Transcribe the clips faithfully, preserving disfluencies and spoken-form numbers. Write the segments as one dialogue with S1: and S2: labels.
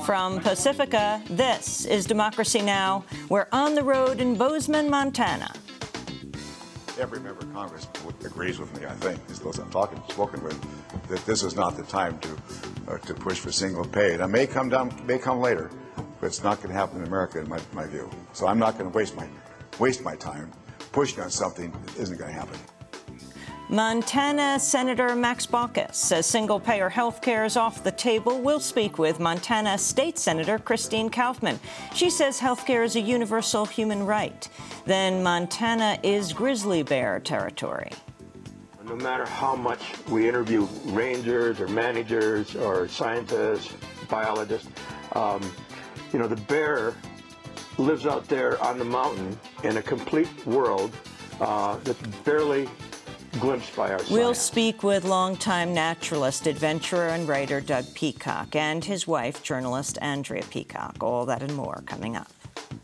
S1: From Pacifica, this is Democracy Now! We're on the road in Bozeman, Montana.
S2: Every member of Congress agrees with me, I think, as those I'm talking, spoken with, that this is not the time to uh, to push for single pay. It may come down, may come later, but it's not going to happen in America, in my, my view. So I'm not going to waste my waste my time pushing on something that isn't going to happen.
S1: Montana Senator Max Baucus says single-payer health care is off the table. We'll speak with Montana State Senator Christine Kaufman. She says health care is a universal human right. Then Montana is grizzly bear territory.
S3: No matter how much we interview rangers or managers or scientists, biologists, um, you know, the bear lives out there on the mountain in a complete world uh, that's barely glimpsed by our science.
S1: We'll speak with longtime naturalist, adventurer, and writer Doug Peacock and his wife, journalist Andrea Peacock. All that and more coming up.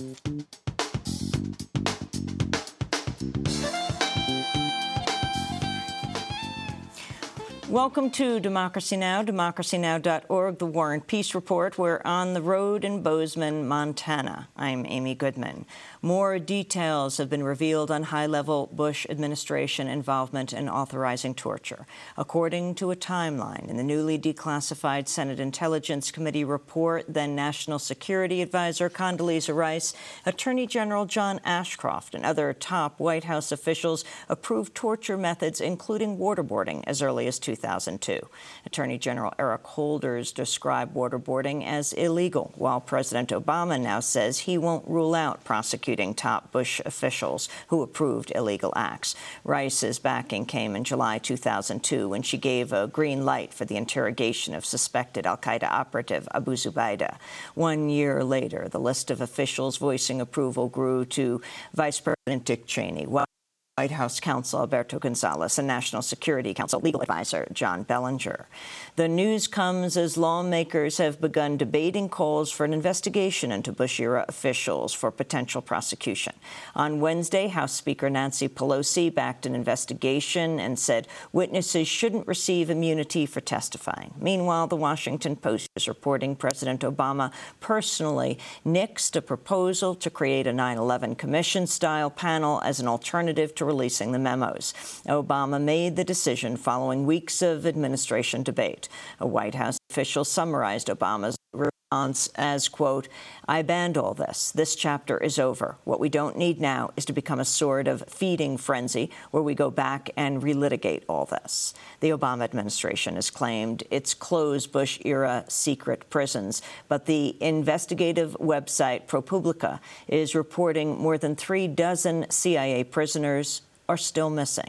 S1: Welcome to Democracy Now!, democracy now dot org, the War and Peace Report. We're on the road in Bozeman, Montana. I'm Amy Goodman. More details have been revealed on high-level Bush administration involvement in authorizing torture. According to a timeline in the newly declassified Senate Intelligence Committee report, then National Security Advisor Condoleezza Rice, Attorney General John Ashcroft, and other top White House officials approved torture methods, including waterboarding, as early as two thousand two. Attorney General Eric Holders described waterboarding as illegal, while President Obama now says he won't rule out prosecuting top Bush officials who approved illegal acts. Rice's backing came in July two thousand two when she gave a green light for the interrogation of suspected al-Qaeda operative Abu Zubaydah. One year later, the list of officials voicing approval grew to Vice President Dick Cheney, White House counsel Alberto Gonzales, and National Security Council legal advisor John Bellinger. The news comes as lawmakers have begun debating calls for an investigation into Bush-era officials for potential prosecution. On Wednesday, House Speaker Nancy Pelosi backed an investigation and said witnesses shouldn't receive immunity for testifying. Meanwhile, the Washington Post is reporting President Obama personally nixed a proposal to create a nine eleven Commission-style panel as an alternative to releasing the memos. Obama made the decision following weeks of administration debate. A White House official summarized Obama's response as, quote, "I banned all this. This chapter is over. What we don't need now is to become a sort of feeding frenzy where we go back and relitigate all this." The Obama administration has claimed it's closed Bush-era secret prisons, but the investigative website ProPublica is reporting more than three dozen C I A prisoners are still missing.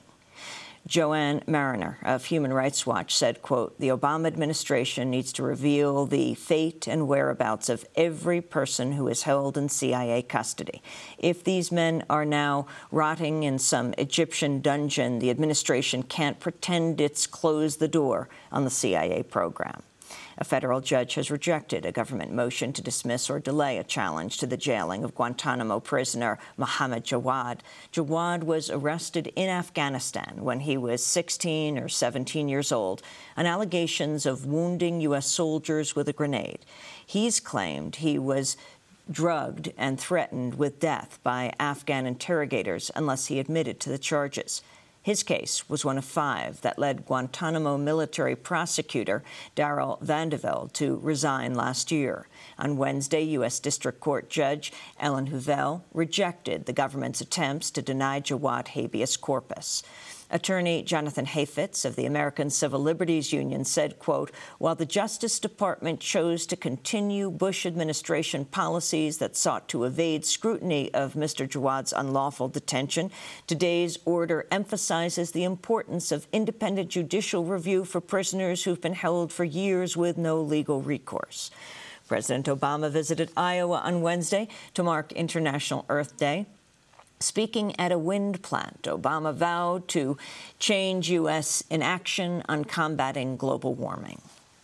S1: Joanne Mariner of Human Rights Watch said, quote, "The Obama administration needs to reveal the fate and whereabouts of every person who is held in C I A custody. If these men are now rotting in some Egyptian dungeon, the administration can't pretend it's closed the door on the C I A program." A federal judge has rejected a government motion to dismiss or delay a challenge to the jailing of Guantanamo prisoner Mohammed Jawad. Jawad was arrested in Afghanistan when he was sixteen or seventeen years old on allegations of wounding U S soldiers with a grenade. He's claimed he was drugged and threatened with death by Afghan interrogators unless he admitted to the charges. His case was one of five that led Guantanamo military prosecutor Darrell Vandevelde to resign last year. On Wednesday, U S District Court Judge Ellen Huvel rejected the government's attempts to deny Jawad habeas corpus. Attorney Jonathan Hafetz of the American Civil Liberties Union said, quote, "While the Justice Department chose to continue Bush administration policies that sought to evade scrutiny of Mister Jawad's unlawful detention, today's order emphasizes the importance of independent judicial review for prisoners who've been held for years with no legal recourse." President Obama visited Iowa on Wednesday to mark International Earth Day. Speaking at a wind plant, Obama vowed to change U S inaction on combating global warming.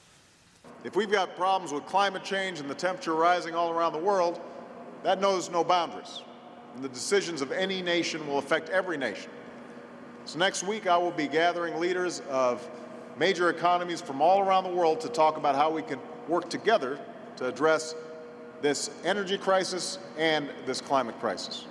S4: If we've got problems with climate change and the temperature rising all around the world, that knows no boundaries. And the decisions of any nation will affect every nation. So next week, I will be gathering leaders of major economies from all around the world to talk about how we can work together to address this energy crisis and this climate crisis.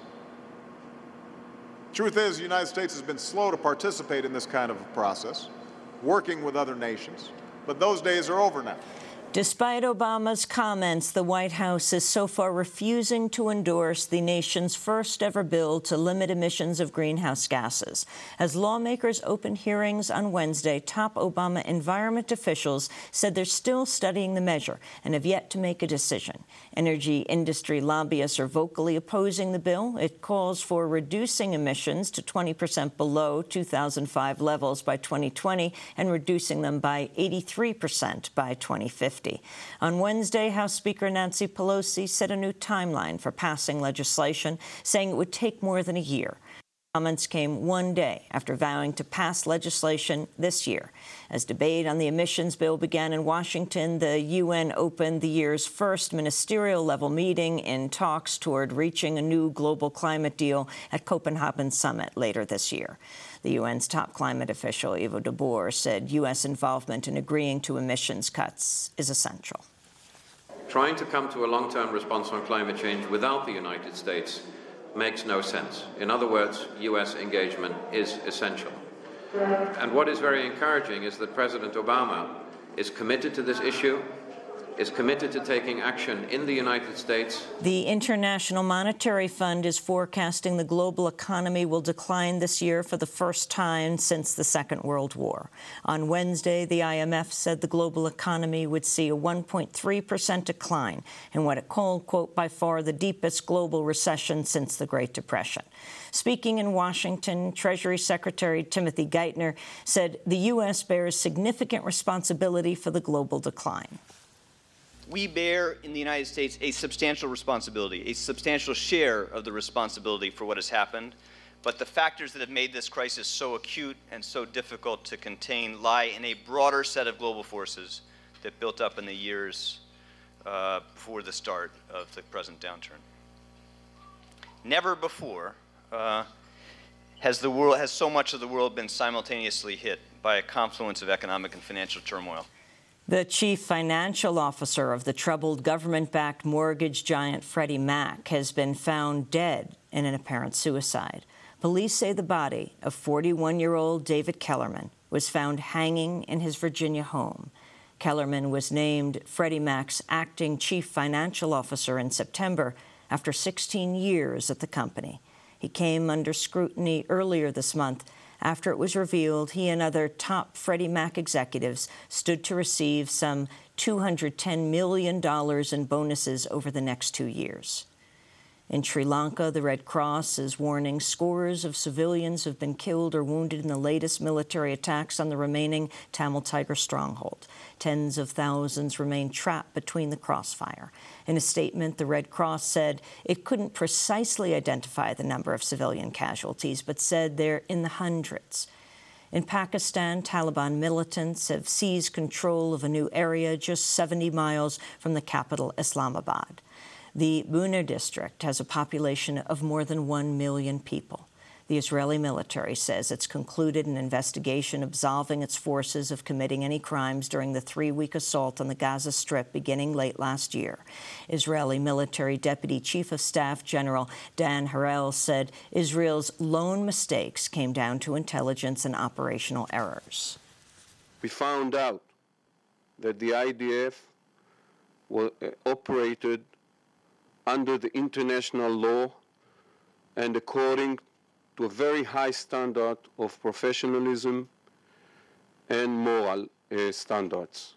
S4: Truth is, the United States has been slow to participate in this kind of process, working with other nations, but those days are over now.
S1: Despite Obama's comments, the White House is so far refusing to endorse the nation's first-ever bill to limit emissions of greenhouse gases. As lawmakers opened hearings on Wednesday, top Obama environment officials said they're still studying the measure and have yet to make a decision. Energy industry lobbyists are vocally opposing the bill. It calls for reducing emissions to twenty percent below two thousand five levels by twenty twenty and reducing them by eighty-three percent by twenty fifty. On Wednesday, House Speaker Nancy Pelosi set a new timeline for passing legislation, saying it would take more than a year. Comments came one day after vowing to pass legislation this year. As debate on the emissions bill began in Washington, the U N opened the year's first ministerial-level meeting in talks toward reaching a new global climate deal at Copenhagen Summit later this year. The U N's top climate official, Ivo de Boer, said U S involvement in agreeing to emissions cuts is essential.
S5: Trying to come to a long-term response on climate change without the United States makes no sense. In other words, U S engagement is essential. And what is very encouraging is that President Obama is committed to this issue, is committed to taking action in the United States.
S1: The International Monetary Fund is forecasting the global economy will decline this year for the first time since the Second World War. On Wednesday, the I M F said the global economy would see a one point three percent decline in what it called, quote, by far the deepest global recession since the Great Depression. Speaking in Washington, Treasury Secretary Timothy Geithner said the U S bears significant responsibility for the global decline.
S6: We bear in the United States a substantial responsibility, a substantial share of the responsibility for what has happened. But the factors that have made this crisis so acute and so difficult to contain lie in a broader set of global forces that built up in the years uh, before the start of the present downturn. Never before uh, has the world, has so much of the world been simultaneously hit by a confluence of economic and financial turmoil.
S1: The chief financial officer of the troubled government-backed mortgage giant Freddie Mac has been found dead in an apparent suicide. Police say the body of forty-one-year-old David Kellerman was found hanging in his Virginia home. Kellerman was named Freddie Mac's acting chief financial officer in September after sixteen years at the company. He came under scrutiny earlier this month after it was revealed he and other top Freddie Mac executives stood to receive some two hundred ten million dollars in bonuses over the next two years. In Sri Lanka, the Red Cross is warning scores of civilians have been killed or wounded in the latest military attacks on the remaining Tamil Tiger stronghold. Tens of thousands remain trapped between the crossfire. In a statement, the Red Cross said it couldn't precisely identify the number of civilian casualties, but said they're in the hundreds. In Pakistan, Taliban militants have seized control of a new area just seventy miles from the capital, Islamabad. The Buner district has a population of more than one million people. The Israeli military says it's concluded an investigation absolving its forces of committing any crimes during the three-week assault on the Gaza Strip beginning late last year. Israeli military Deputy Chief of Staff General Dan Harel said Israel's lone mistakes came down to intelligence and operational errors.
S7: We found out that the I D F was, uh, operated under the international law and according to a very high standard of professionalism and moral uh, standards.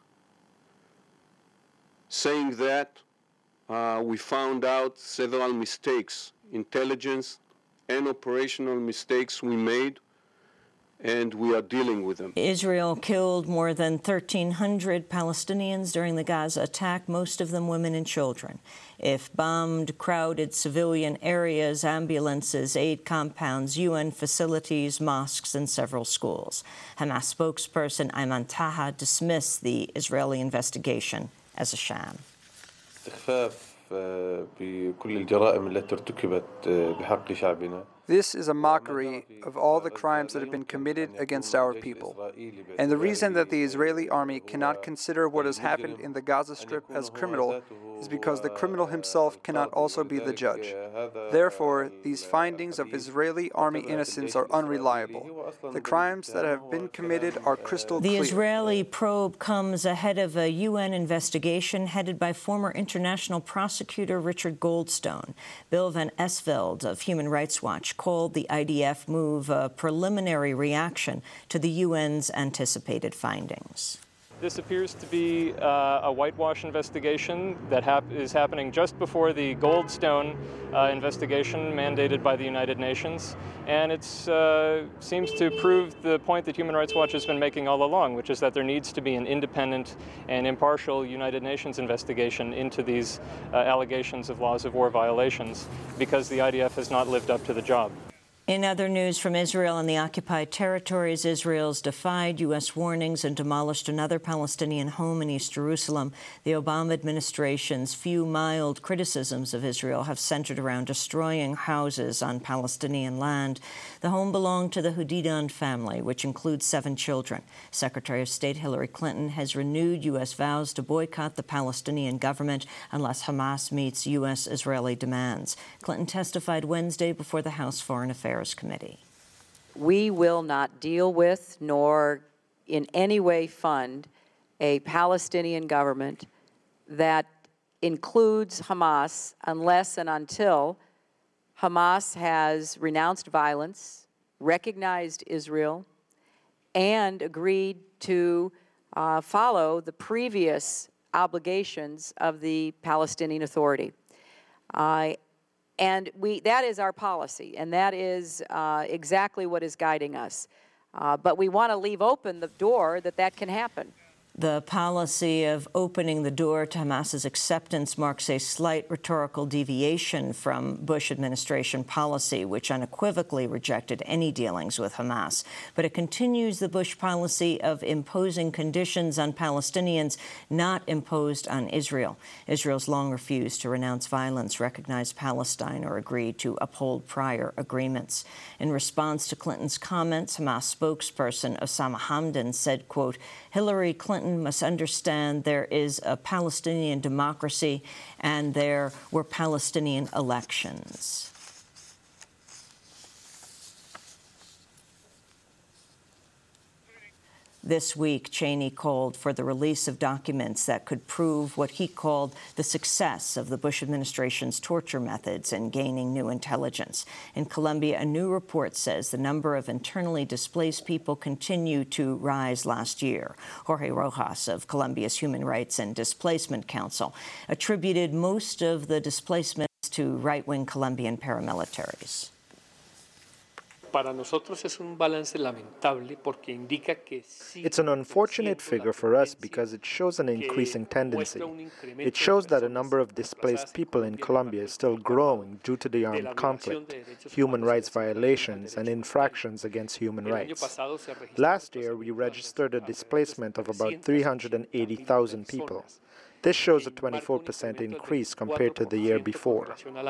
S7: Saying that, uh, we found out several mistakes, intelligence and operational mistakes we made, and we are dealing with them.
S1: Israel killed more than thirteen hundred Palestinians during the Gaza attack, most of them women and children. If bombed, crowded civilian areas, ambulances, aid compounds, U N facilities, mosques, and several schools. Hamas spokesperson Ayman Taha dismissed the Israeli investigation as a sham.
S8: استخفاف بكل الجرائم التي ارتكبت بحق شعبنا. This is a mockery of all the crimes that have been committed against our people. And the reason that the Israeli army cannot consider what has happened in the Gaza Strip as criminal is because the criminal himself cannot also be the judge. Therefore, these findings of Israeli army innocence are unreliable. The crimes that have been committed are crystal
S1: clear. The Israeli probe comes ahead of a U N investigation headed by former international prosecutor Richard Goldstone. Bill Van Esveld of Human Rights Watch called the I D F move a preliminary reaction to the U N's anticipated findings.
S9: This appears to be uh, a whitewash investigation that hap is happening just before the Goldstone uh, investigation mandated by the United Nations. And it uh, seems to prove the point that Human Rights Watch has been making all along, which is that there needs to be an independent and impartial United Nations investigation into these uh, allegations of laws of war violations, because the I D F has not lived up to the job.
S1: In other news from Israel and the occupied territories, Israel's defied U S warnings and demolished another Palestinian home in East Jerusalem. The Obama administration's few mild criticisms of Israel have centered around destroying houses on Palestinian land. The home belonged to the Hudidan family, which includes seven children. Secretary of State Hillary Clinton has renewed U S vows to boycott the Palestinian government unless Hamas meets U S-Israeli demands. Clinton testified Wednesday before the House Foreign Affairs Committee.
S10: We will not deal with nor in any way fund a Palestinian government that includes Hamas unless and until Hamas has renounced violence, recognized Israel, and agreed to uh, follow the previous obligations of the Palestinian Authority. Uh, And we, that is our policy, and that is uh, exactly what is guiding us. Uh, but we want to leave open the door that that can happen.
S1: The policy of opening the door to Hamas's acceptance marks a slight rhetorical deviation from Bush administration policy, which unequivocally rejected any dealings with Hamas. But it continues the Bush policy of imposing conditions on Palestinians not imposed on Israel. Israel's long refused to renounce violence, recognize Palestine, or agree to uphold prior agreements. In response to Clinton's comments, Hamas spokesperson Osama Hamdan said, quote, Hillary Clinton must understand there is a Palestinian democracy and there were Palestinian elections. This week, Cheney called for the release of documents that could prove what he called the success of the Bush administration's torture methods in gaining new intelligence. In Colombia, a new report says the number of internally displaced people continued to rise last year. Jorge Rojas of Colombia's Human Rights and Displacement Council attributed most of the displacements to right-wing Colombian paramilitaries.
S11: It's an unfortunate figure for us because it shows an increasing tendency. It shows that a number of displaced people in Colombia is still growing due to the armed conflict, human rights violations, and infractions against human rights. Last year, we registered a displacement of about three hundred eighty thousand people. This shows a twenty-four percent increase compared to the year before.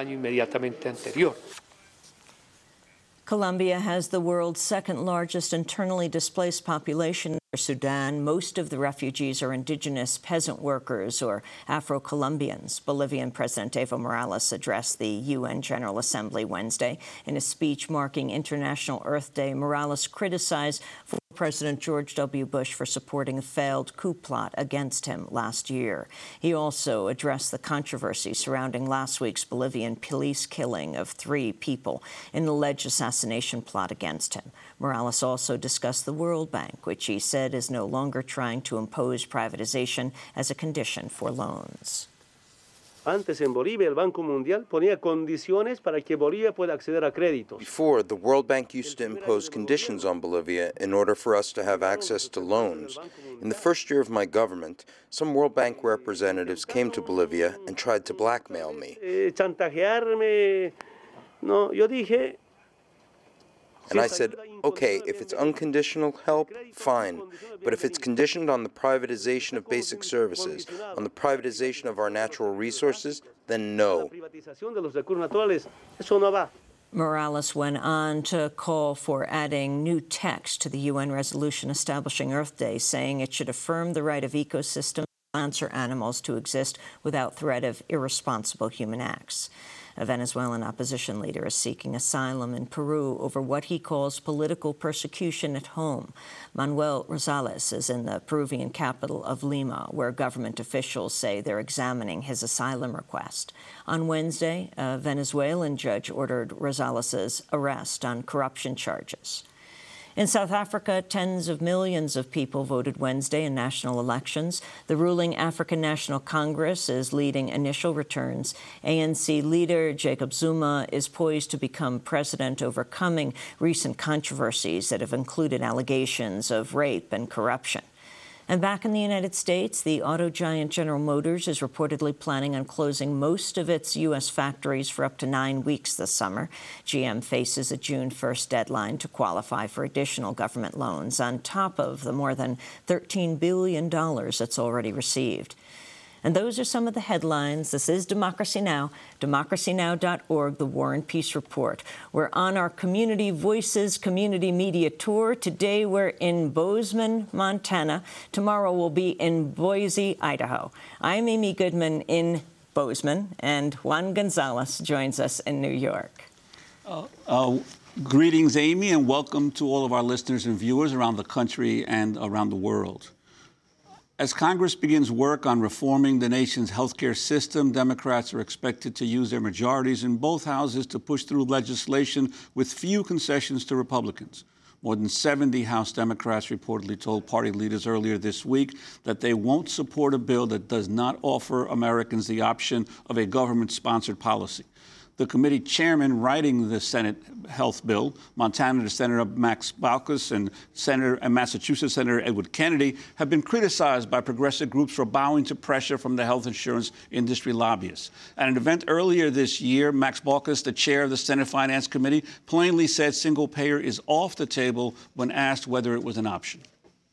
S1: Colombia has the world's second-largest internally displaced population. In Sudan, most of the refugees are indigenous peasant workers or Afro-Colombians. Bolivian President Evo Morales addressed the U N General Assembly Wednesday. In a speech marking International Earth Day, Morales criticized President George W. Bush for supporting a failed coup plot against him last year. He also addressed the controversy surrounding last week's Bolivian police killing of three people in an alleged assassination plot against him. Morales also discussed the World Bank, which he said is no longer trying to impose privatization as a condition for loans.
S12: Antes en Bolivia, el Banco Mundial ponía condiciones para que Bolivia pueda acceder a créditos.
S13: Before, the World Bank used to impose conditions on Bolivia in order for us to have access to loans. In the first year of my government, some World Bank representatives came to Bolivia and tried to blackmail me.
S12: Eh, chantajearme. No, yo dije.
S13: And I said, okay, if it's unconditional help, fine. But if it's conditioned on the privatization of basic services, on the privatization of our natural resources, then no.
S1: Morales went on to call for adding new text to the U N resolution establishing Earth Day, saying it should affirm the right of ecosystems plants or animals to exist without threat of irresponsible human acts. A Venezuelan opposition leader is seeking asylum in Peru over what he calls political persecution at home. Manuel Rosales is in the Peruvian capital of Lima, where government officials say they're examining his asylum request. On Wednesday, a Venezuelan judge ordered Rosales' arrest on corruption charges. In South Africa, tens of millions of people voted Wednesday in national elections. The ruling African National Congress is leading initial returns. A N C leader Jacob Zuma is poised to become president, overcoming recent controversies that have included allegations of rape and corruption. And back in the United States, the auto giant General Motors is reportedly planning on closing most of its U S factories for up to nine weeks this summer. G M faces a June first deadline to qualify for additional government loans on top of the more than thirteen billion dollars it's already received. And those are some of the headlines. This is Democracy Now!, democracy now dot org, the War and Peace Report. We're on our Community Voices Community Media Tour. Today we're in Bozeman, Montana. Tomorrow we'll be in Boise, Idaho. I'm Amy Goodman in Bozeman, and Juan Gonzalez joins us in New York.
S14: Uh, uh, greetings, Amy, and welcome to all of our listeners and viewers around the country and around the world. As Congress begins work on reforming the nation's healthcare system, Democrats are expected to use their majorities in both houses to push through legislation with few concessions to Republicans. More than seventy House Democrats reportedly told party leaders earlier this week that they won't support a bill that does not offer Americans the option of a government-sponsored policy. The committee chairman writing the Senate health bill, Montana Senator Max Baucus and Senator and Massachusetts Senator Edward Kennedy, have been criticized by progressive groups for bowing to pressure from the health insurance industry lobbyists. At an event earlier this year, Max Baucus, the chair of the Senate Finance Committee, plainly said single payer is off the table when asked whether it was an option.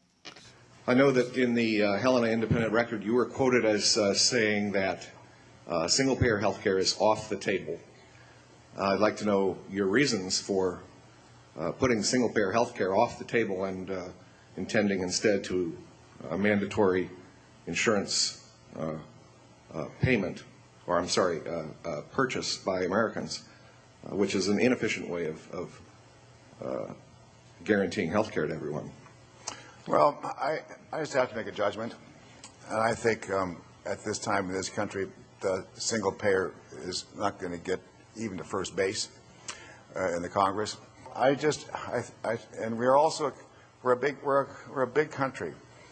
S15: I know that in the uh, Helena Independent Record, you were quoted as uh, saying that uh, single payer health care is off the table. Uh, I'd like to know your reasons for uh, putting single-payer health care off the table and uh, intending instead to a mandatory insurance uh, uh, payment, or I'm sorry, uh, uh, purchase by Americans, uh, which is an inefficient way of, of uh, guaranteeing health care to everyone.
S2: Well, I, I just have to make a judgment, and I think um, at this time in this country, the single payer is not going to get even to first base uh, in the Congress. I just, I, I, and we're also, we're a big, we're a, we're a big country.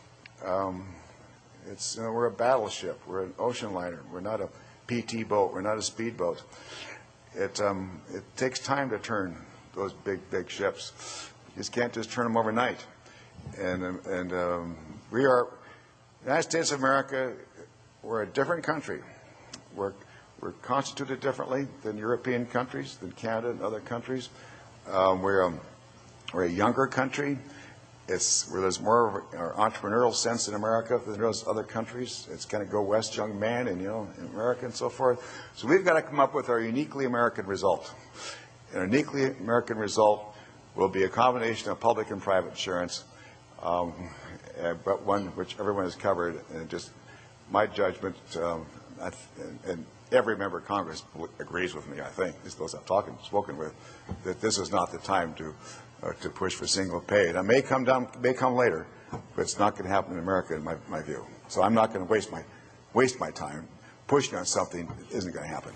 S2: Um, it's, you know, we're a battleship. We're an ocean liner. We're not a P T boat. We're not a speedboat. It, um, it takes time to turn those big, big ships. You just can't just turn them overnight. And, and um, we are, the United States of America, we're a different country. We're We're constituted differently than European countries, than Canada and other countries. Um, we're, a, we're a younger country. It's where there's more of an entrepreneurial sense in America than there is other countries. It's kind of go west, young man, and you know, in America and so forth. So we've got to come up with our uniquely American result. And a uniquely American result will be a combination of public and private insurance, um, but one which everyone is covered. And just my judgment, um, I th and, and every member of Congress agrees with me, I think, these those I've talked, spoken with, that this is not the time to uh, to push for single pay. It may come down, may come later, but it's not going to happen in America, in my, my view. So I'm not going to waste my waste my time pushing on something that isn't going to happen.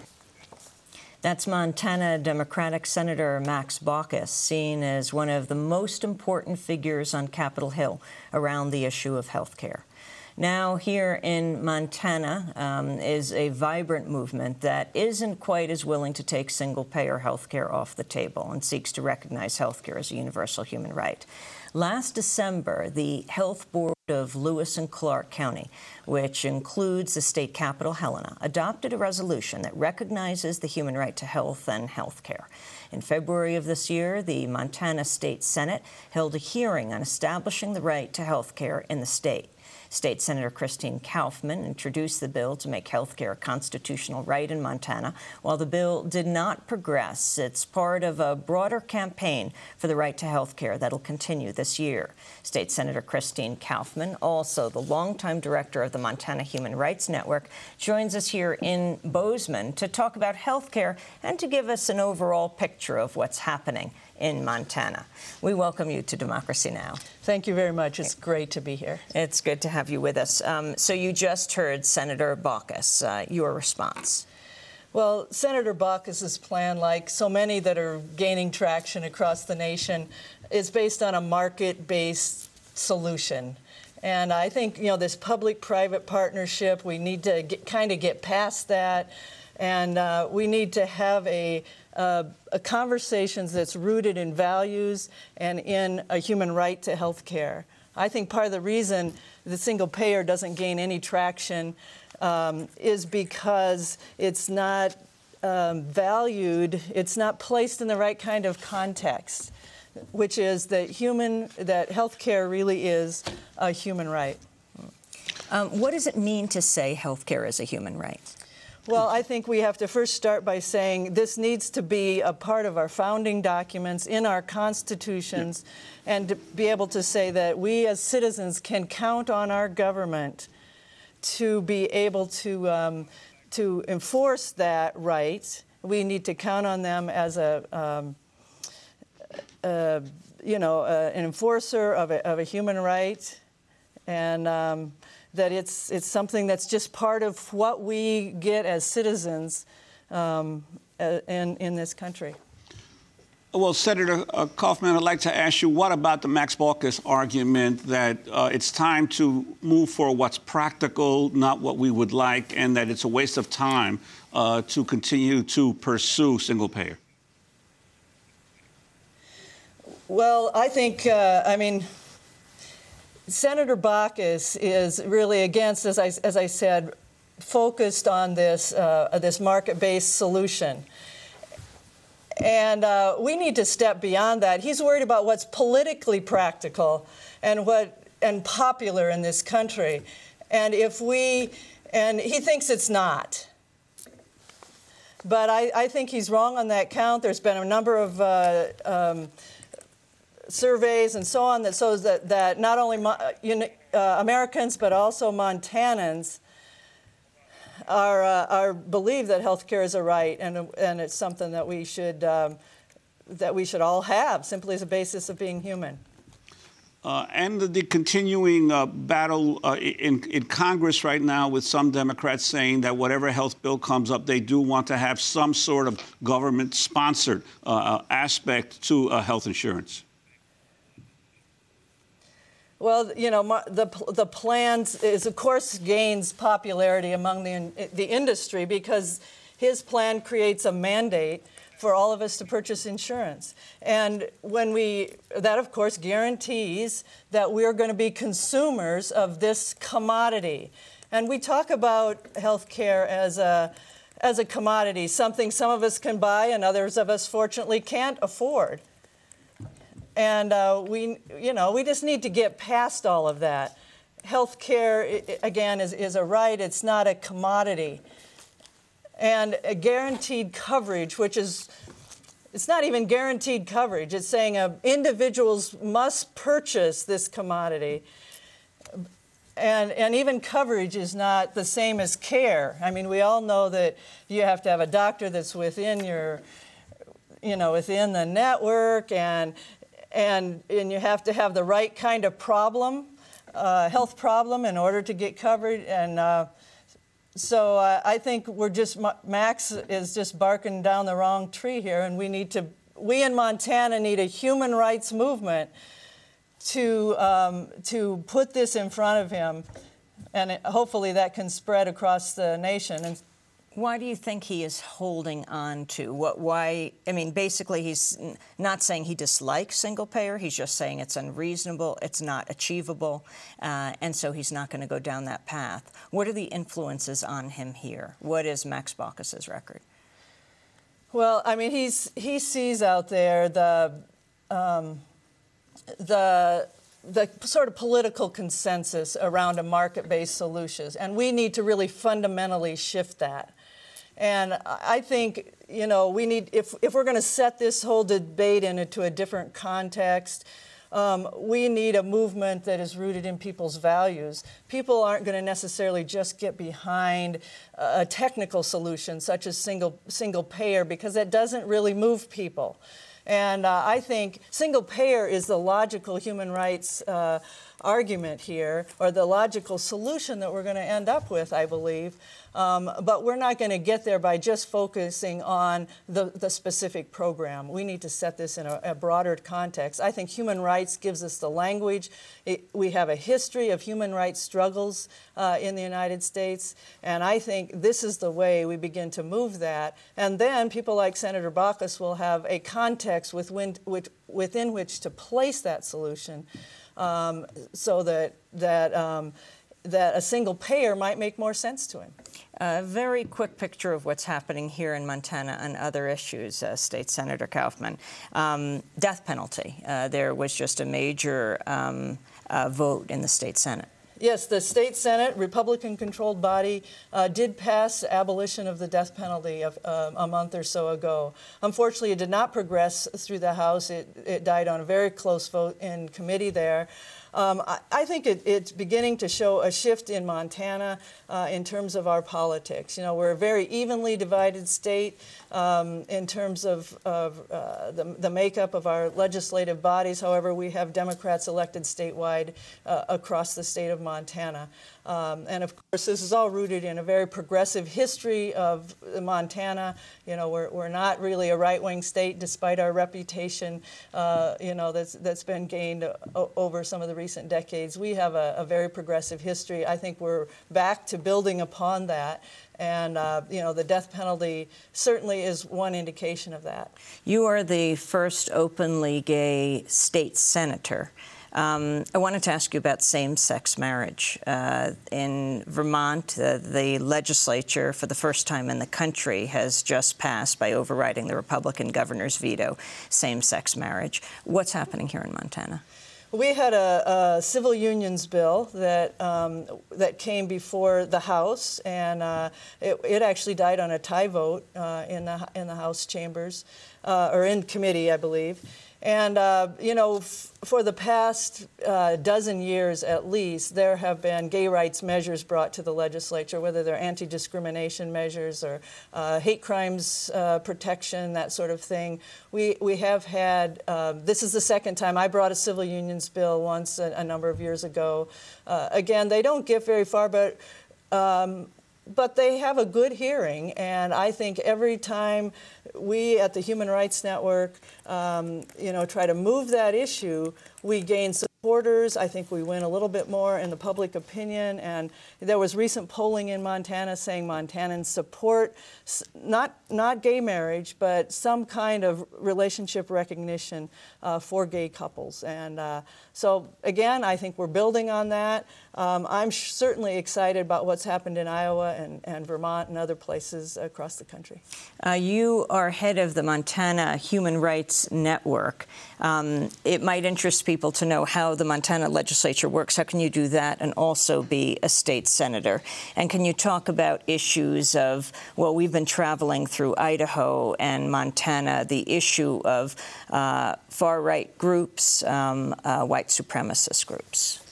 S1: That's Montana Democratic Senator Max Baucus, seen as one of the most important figures on Capitol Hill around the issue of health care. Now, here in Montana um, is a vibrant movement that isn't quite as willing to take single-payer health care off the table and seeks to recognize health care as a universal human right. Last December, the Health Board of Lewis and Clark County, which includes the state capital, Helena, adopted a resolution that recognizes the human right to health and health care. In February of this year, the Montana State Senate held a hearing on establishing the right to health care in the state. State Senator Christine Kaufman introduced the bill to make health care a constitutional right in Montana. While the bill did not progress, it's part of a broader campaign for the right to health care that'll continue this year. State Senator Christine Kaufman, also the longtime director of the Montana Human Rights Network, joins us here in Bozeman to talk about health care and to give us an overall picture of what's happening in Montana. We welcome you to Democracy Now!
S16: Thank you very much. It's great to be here.
S1: It's good to have you with us. Um, so you just heard Senator Baucus. Uh, your response?
S16: Well, Senator Baucus's plan, like so many that are gaining traction across the nation, is based on a market-based solution. And I think, you know, this public-private partnership, we need to get, kind of get past that. And uh, we need to have a, uh, a conversation that's rooted in values and in a human right to health care. I think part of the reason the single payer doesn't gain any traction um, is because it's not um, valued, it's not placed in the right kind of context, which is that human, that health care really is a human right.
S1: Um, what does it mean to say health care is a human right?
S16: Well, I think we have to first start by saying this needs to be a part of our founding documents, in our constitutions, yeah. and to be able to say that we as citizens can count on our government to be able to, um, to enforce that right. We need to count on them as a, um, uh, you know, uh, an enforcer of a, of a human right, and um, that it's it's something that's just part of what we get as citizens um, in in this country.
S14: Well, Senator uh, Kaufman, I'd like to ask you, what about the Max Baucus argument that uh, it's time to move for what's practical, not what we would like, and that it's a waste of time uh, to continue to pursue single payer?
S16: Well, I think, uh, I mean, Senator Baucus is really against, as I, as I said, focused on this, uh, this market-based solution. And uh, we need to step beyond that. He's worried about what's politically practical and what and popular in this country. And if we, and he thinks it's not. But I, I think he's wrong on that count. There's been a number of uh, um, surveys and so on that shows that, that not only uh, Americans but also Montanans are, uh, are believe that health care is a right, and, and it's something that we should um, that we should all have simply as a basis of being human.
S14: Uh, and the, the continuing uh, battle uh, in, in Congress right now, with some Democrats saying that whatever health bill comes up, they do want to have some sort of government-sponsored uh, aspect to uh, health insurance.
S16: Well, you know, the the plans is, of course, gains popularity among the the industry because his plan creates a mandate for all of us to purchase insurance. And when we, that of course guarantees that we're going to be consumers of this commodity. And we talk about health care as a, as a commodity, something some of us can buy and others of us fortunately can't afford. And uh, we, you know, we just need to get past all of that. Health care, again, is, is a right. It's not a commodity. And a guaranteed coverage, which is, it's not even guaranteed coverage. It's saying uh, individuals must purchase this commodity. And, and even coverage is not the same as care. I mean, we all know that you have to have a doctor that's within your, you know, within the network, and, and, and you have to have the right kind of problem, uh, health problem, in order to get covered. And uh, So uh, I think we're just, Max is just barking down the wrong tree here, and we need to, we in Montana need a human rights movement to, um, to put this in front of him, and it, hopefully that can spread across the nation. And
S1: why do you think he is holding on to? What, why, I mean, basically he's not saying he dislikes single payer, he's just saying it's unreasonable, it's not achievable, uh, and so he's not going to go down that path. What are the influences on him here? What is Max Baucus's record?
S16: Well, I mean, he's, he sees out there the, um, the the sort of political consensus around a market-based solution, and we need to really fundamentally shift that. And I think, you know, we need, if, if we're going to set this whole debate into a different context, um, we need a movement that is rooted in people's values. People aren't going to necessarily just get behind a technical solution such as single, single payer, because that doesn't really move people. And uh, I think single payer is the logical human rights uh, argument here, or the logical solution that we're going to end up with, I believe. Um, but we're not going to get there by just focusing on the, the specific program. We need to set this in a, a broader context. I think human rights gives us the language. It, we have a history of human rights struggles uh, in the United States, and I think this is the way we begin to move that. And then people like Senator Baucus will have a context within, within which to place that solution, um, so that that. Um, that a single payer might make more sense to him.
S1: A very quick picture of what's happening here in Montana on other issues, uh, State Senator Kaufman. Um, death penalty. Uh, there was just a major um, uh, vote in the state Senate.
S16: Yes, the state Senate, Republican-controlled body, uh, did pass abolition of the death penalty of, uh, a month or so ago. Unfortunately, it did not progress through the House. It, it died on a very close vote in committee there. Um, I, I think it, it's beginning to show a shift in Montana uh, in terms of our politics. You know, we're a very evenly divided state um, in terms of, of uh, the, the makeup of our legislative bodies. However, we have Democrats elected statewide uh, across the state of Montana. Um, and of course, this is all rooted in a very progressive history of Montana. You know, we're, we're not really a right-wing state, despite our reputation, uh, you know, that's, that's been gained over some of the recent decades. We have a, a very progressive history. I think we're back to building upon that. And, uh, you know, the death penalty certainly is one indication of that.
S1: You are the first openly gay state senator. Um, I wanted to ask you about same-sex marriage. Uh, in Vermont, uh, the legislature, for the first time in the country, has just passed, by overriding the Republican governor's veto, same-sex marriage. What's happening here in Montana?
S16: We had a, a civil unions bill that um, that came before the House, and uh, it, it actually died on a tie vote uh, in the in the House chambers, uh, or in committee, I believe. And, uh, you know, f for the past uh, dozen years at least, there have been gay rights measures brought to the legislature, whether they're anti-discrimination measures or uh, hate crimes uh, protection, that sort of thing. We, we have had, uh, this is the second time. I brought a civil unions bill once a, a number of years ago. Uh, again, they don't get very far, but um, But they have a good hearing, and I think every time we at the Human Rights Network, um, you know, try to move that issue, we gain supporters. I think we win a little bit more in the public opinion, and there was recent polling in Montana saying Montanans support not not gay marriage, but some kind of relationship recognition uh, for gay couples. And uh, so again, I think we're building on that. Um, I'm certainly excited about what's happened in Iowa and, and Vermont and other places across the country.
S1: Uh, you are head of the Montana Human Rights Network. Um, it might interest people to know how the Montana legislature works. How can you do that and also be a state senator? And can you talk about issues of, well, we've been traveling through Idaho and Montana, the issue of uh, far-right groups, um, uh, white supremacist groups?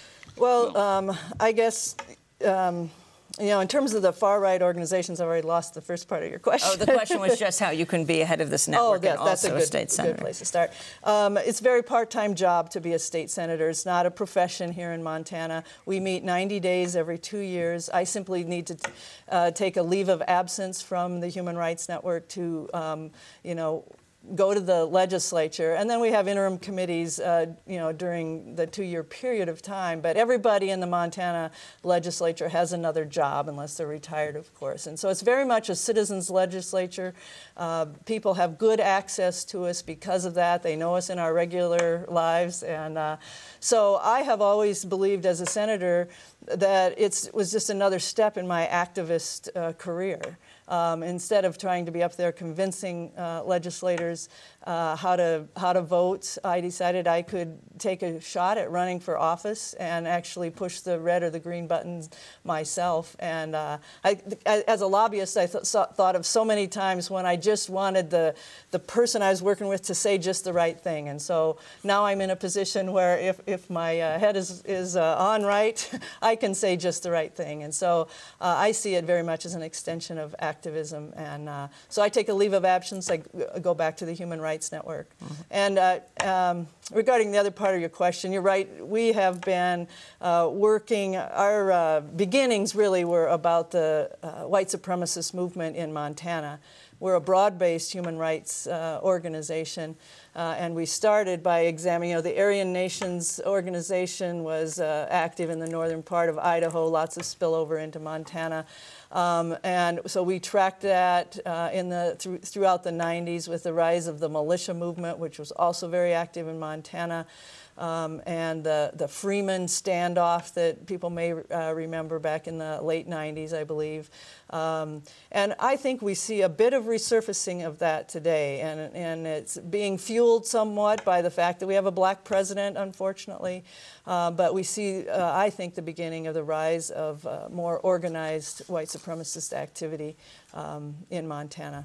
S16: Well, um, I guess, um, you know, in terms of the far-right organizations, I've already lost the first part of your question.
S1: Oh, the question was just how you can be head of this network
S16: oh, that,
S1: and
S16: that's
S1: also
S16: a, good,
S1: a state senator.
S16: good place to start. Um, it's a very part-time job to be a state senator. It's not a profession here in Montana. We meet ninety days every two years. I simply need to uh, take a leave of absence from the Human Rights Network to, um, you know, go to the legislature, and then we have interim committees, uh, you know, during the two-year period of time. But everybody in the Montana legislature has another job, unless they're retired, of course. And so it's very much a citizens' legislature. Uh, people have good access to us because of that. They know us in our regular lives, and uh, so I have always believed, as a senator, that it's, it was just another step in my activist uh, career. Um, instead of trying to be up there convincing uh, legislators uh, how to how to vote, I decided I could take a shot at running for office and actually push the red or the green buttons myself. And uh, I, as a lobbyist, I th thought of so many times when I just wanted the the person I was working with to say just the right thing. And so now I'm in a position where if if my uh, head is is uh, on right, I can say just the right thing. And so uh, I see it very much as an extension of activism. And uh, so I take a leave of absence. I go back to the Human Rights Network. Mm-hmm. And uh, um, regarding the other part of your question, you're right. We have been uh, working, our uh, beginnings really were about the uh, white supremacist movement in Montana. We're a broad-based human rights uh, organization, uh, and we started by examining, you know, the Aryan Nations organization was uh, active in the northern part of Idaho, lots of spillover into Montana. Um, and so we tracked that uh, in the, through, throughout the nineties with the rise of the militia movement, which was also very active in Montana. Um, and the, the Freeman standoff that people may uh, remember back in the late nineties, I believe. Um, and I think we see a bit of resurfacing of that today, and, and it's being fueled somewhat by the fact that we have a black president, unfortunately. Uh, but we see, uh, I think, the beginning of the rise of uh, more organized white supremacist activity um, in Montana.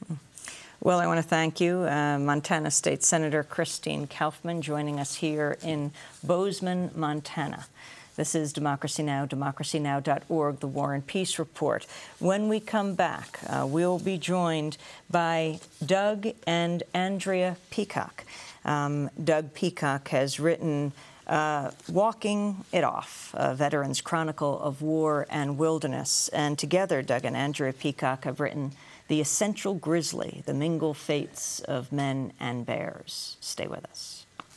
S1: Well, I want to thank you, uh, Montana State Senator Christine Kaufman, joining us here in Bozeman, Montana. This is Democracy Now!, democracy now dot org, the War and Peace Report. When we come back, uh, we'll be joined by Doug and Andrea Peacock. Um, Doug Peacock has written uh, Walking It Off, a Veteran's Chronicle of War and Wilderness. And together, Doug and Andrea Peacock have written The Essential Grizzly, The Mingled Fates of Men and Bears. Stay with us.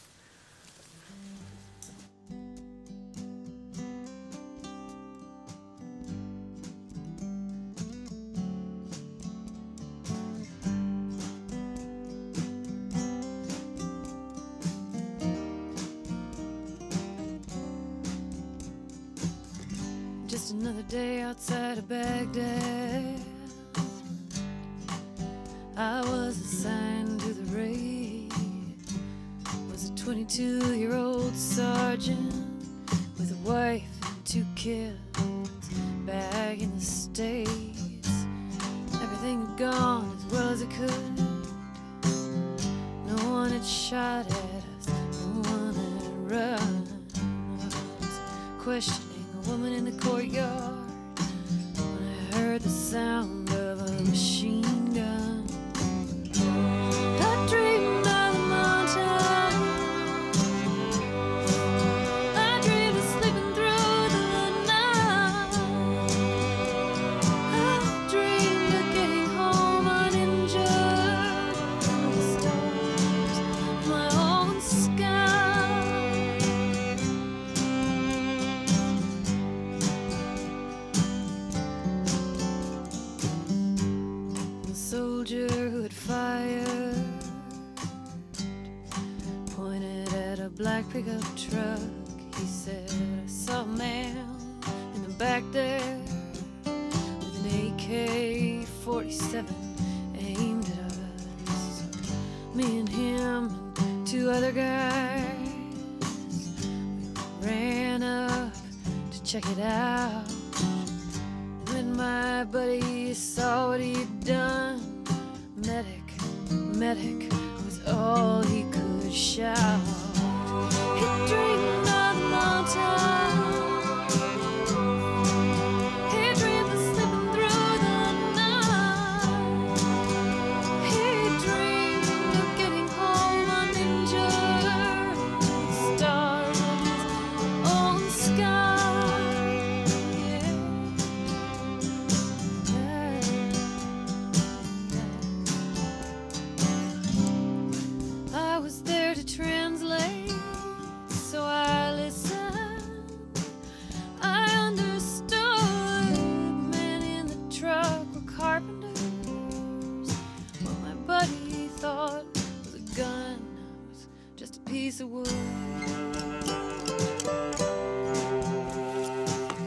S17: Just another day outside of Baghdad. I was assigned to the raid. Was a twenty-two-year-old sergeant with a wife and two kids back in the States. Everything had gone as well as it could. No one had shot at us, no one had run. I was questioning a woman in the courtyard when I heard the sound of a machine gun. I dreamed of the mountain. I dreamed of sleeping through the night. I dreamed of getting home uninjured. The stars, my own sky. The soldier who had fired pointed at a black pickup truck. He said, I saw a man in the back there with an A K forty-seven aimed at us. Me and him and two other guys, we ran up to check it out. When my buddy saw what he'd done, medic, medic was all he could shout. He dreamed of the mountain. He dreamed of slipping through the night. He dreamed of getting home uninjured. The stars of his own sky. I was there to translate, so I listened. I understood the men in the truck were carpenters. What my buddy thought was a gun was just a piece of wood.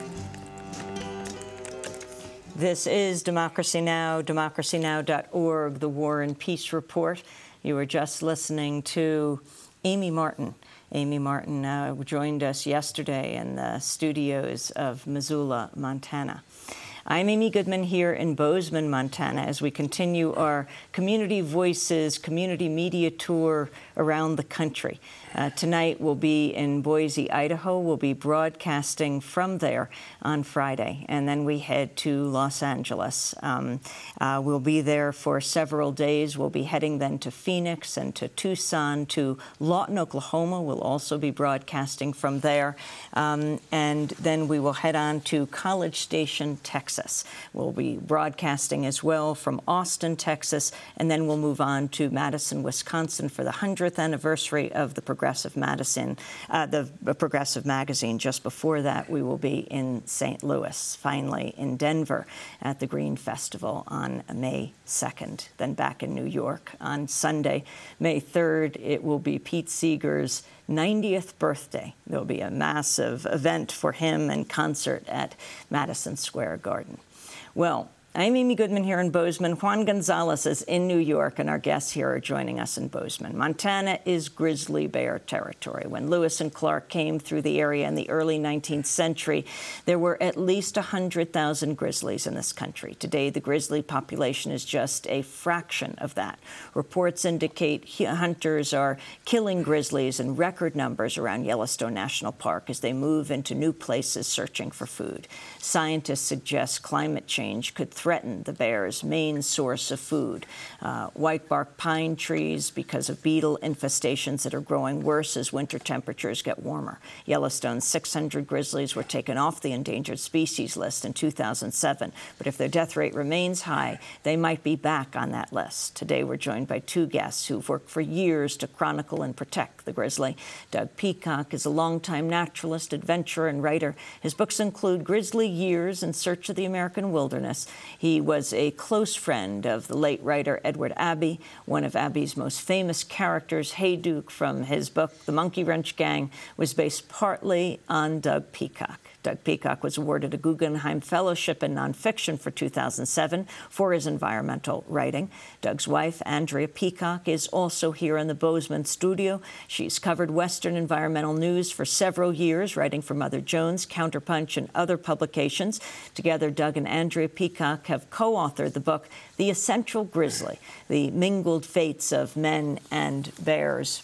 S1: This is Democracy Now!, democracy now dot org, the War and Peace Report. You were just listening to Amy Martin. Amy Martin uh, joined us yesterday in the studios of Missoula, Montana. I'm Amy Goodman here in Bozeman, Montana, as we continue our Community Voices community media tour around the country. Uh, tonight we'll be in Boise, Idaho. We'll be broadcasting from there on Friday, and then we head to Los Angeles. Um, uh, we'll be there for several days. We'll be heading then to Phoenix and to Tucson, to Lawton, Oklahoma. We'll also be broadcasting from there. Um, and then we will head on to College Station, Texas. We'll be broadcasting as well from Austin, Texas, and then we'll move on to Madison, Wisconsin for the hundredth anniversary of the Progressive Madison, uh, the Progressive Magazine. Just before that, we will be in Saint Louis, finally in Denver at the Green Festival on May second. Then back in New York on Sunday, May third, it will be Pete Seeger's ninetieth birthday. There'll be a massive event for him and concert at Madison Square Garden. Well, I'm Amy Goodman here in Bozeman. Juan Gonzalez is in New York, and our guests here are joining us in Bozeman. Montana is grizzly bear territory. When Lewis and Clark came through the area in the early nineteenth century, there were at least one hundred thousand grizzlies in this country. Today, the grizzly population is just a fraction of that. Reports indicate hunters are killing grizzlies in record numbers around Yellowstone National Park as they move into new places searching for food. Scientists suggest climate change could threaten the bear's main source of food. Uh, white bark pine trees because of beetle infestations that are growing worse as winter temperatures get warmer. Yellowstone's six hundred grizzlies were taken off the endangered species list in two thousand seven, but if their death rate remains high, they might be back on that list. Today we're joined by two guests who've worked for years to chronicle and protect the grizzly. Doug Peacock is a longtime naturalist, adventurer, and writer. His books include Grizzly Years in Search of the American Wilderness. He was a close friend of the late writer Edward Abbey. One of Abbey's most famous characters, Hayduke, from his book The Monkey Wrench Gang, was based partly on Doug Peacock. Doug Peacock was awarded a Guggenheim Fellowship in Nonfiction for two thousand seven for his environmental writing. Doug's wife, Andrea Peacock, is also here in the Bozeman studio. She's covered Western environmental news for several years, writing for Mother Jones, Counterpunch, and other publications. Together, Doug and Andrea Peacock have co-authored the book The Essential Grizzly, The Mingled Fates of Men and Bears.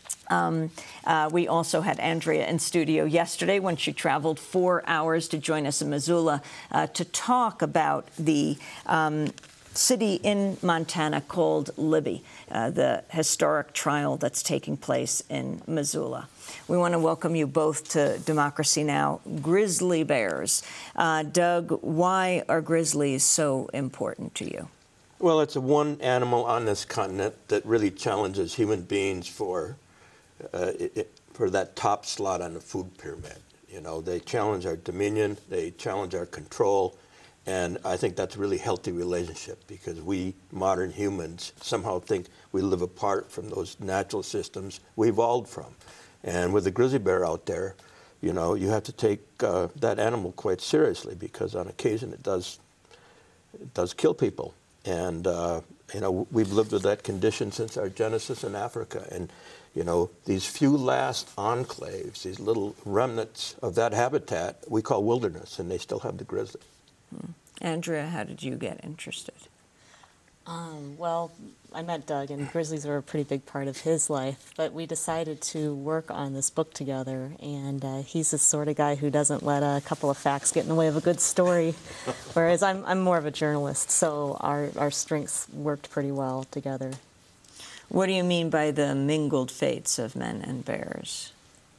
S1: Um, uh, we also had Andrea in studio yesterday when she traveled four hours to join us in Missoula uh, to talk about the um, city in Montana called Libby, uh, the historic trial that's taking place in Missoula. We want to welcome you both to Democracy Now! Grizzly bears. Uh, Doug, why are grizzlies so important to you?
S18: Well, it's a one animal on this continent that really challenges human beings for Uh, it, it, for that top slot on the food pyramid. You know, they challenge our dominion, they challenge our control, and I think that's a really healthy relationship because we modern humans somehow think we live apart from those natural systems we evolved from. And with the grizzly bear out there, you know, you have to take uh, that animal quite seriously because on occasion it does, it does kill people. And, uh, you know, we've lived with that condition since our genesis in Africa. And you know, these few last enclaves, these little remnants of that habitat, we call wilderness, and they still have the grizzly.
S1: Hmm. Andrea, how did you get interested?
S19: Um, well, I met Doug, and grizzlies were a pretty big part of his life, but we decided to work on this book together, and uh, he's the sort of guy who doesn't let a couple of facts get in the way of a good story, whereas I'm, I'm more of a journalist, so our, our strengths worked pretty well together.
S1: What do you mean by the mingled fates of men and bears?